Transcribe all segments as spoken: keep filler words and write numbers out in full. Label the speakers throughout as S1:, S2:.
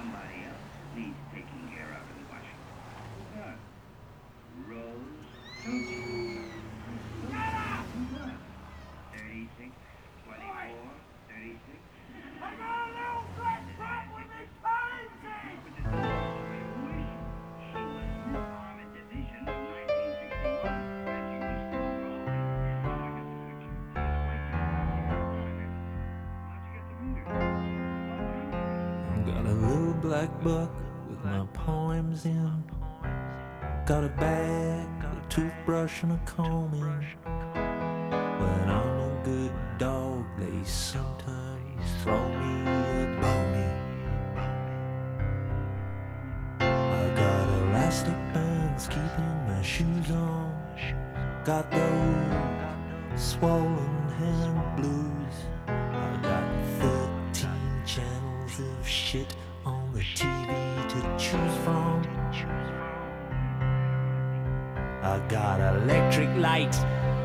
S1: somebody else needs taking care of in Washington. Who's that? Rose Tucci. Who's that? thirty-six, twenty-four, thirty-six.
S2: I got a little black truck with me painting!
S1: She was in the Army Division in nineteen sixty-one, and she was still rolling. Oh, I got the picture. Wait How'd you get to meet her?
S3: I've got a little black book with my poems in. Got a bag, a toothbrush and a comb in. When I'm a good dog, they sometimes throw me a bone. I got elastic bands keeping my shoes on. Got those swollen hand blues. I got thirteen channels of shit on the T V to choose from. I got electric light.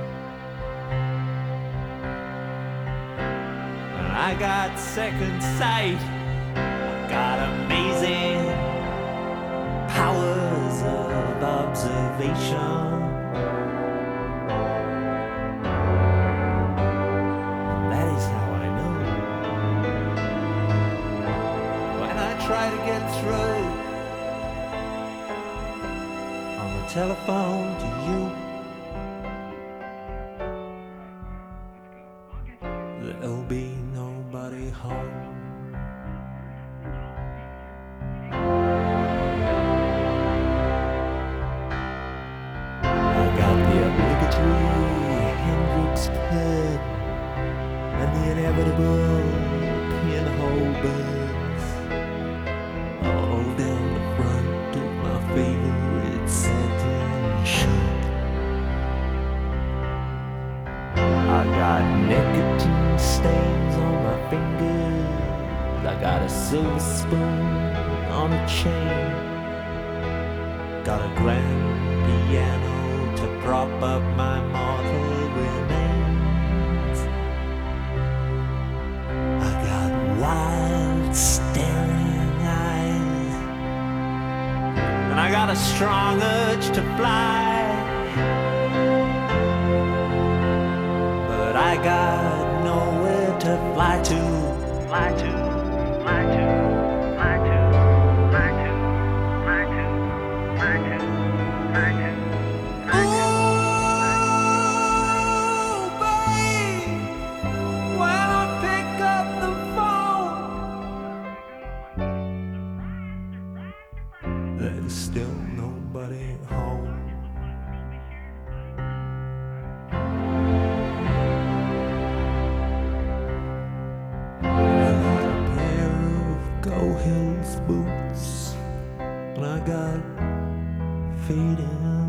S3: I got second sight. Got amazing powers of observation. And that is how I know. When I try to get through on the telephone to you, there'll be nobody home. I got the obligatory Hendrix pen and the inevitable pinhole burns all down the front of my favorite satin shirt. I got nicotine stains on my fingers. I got a silver spoon on a chain. Got a grand piano to prop up my mortal remains. I got wild staring eyes, and I got a strong urge to fly. But I got nowhere to fly to, fly to, fly to, fly to, fly to, fly to, fly to, fly to. Ooh, babe, when I pick up the phone, there's still nobody home. Go Hills boots, and I got fading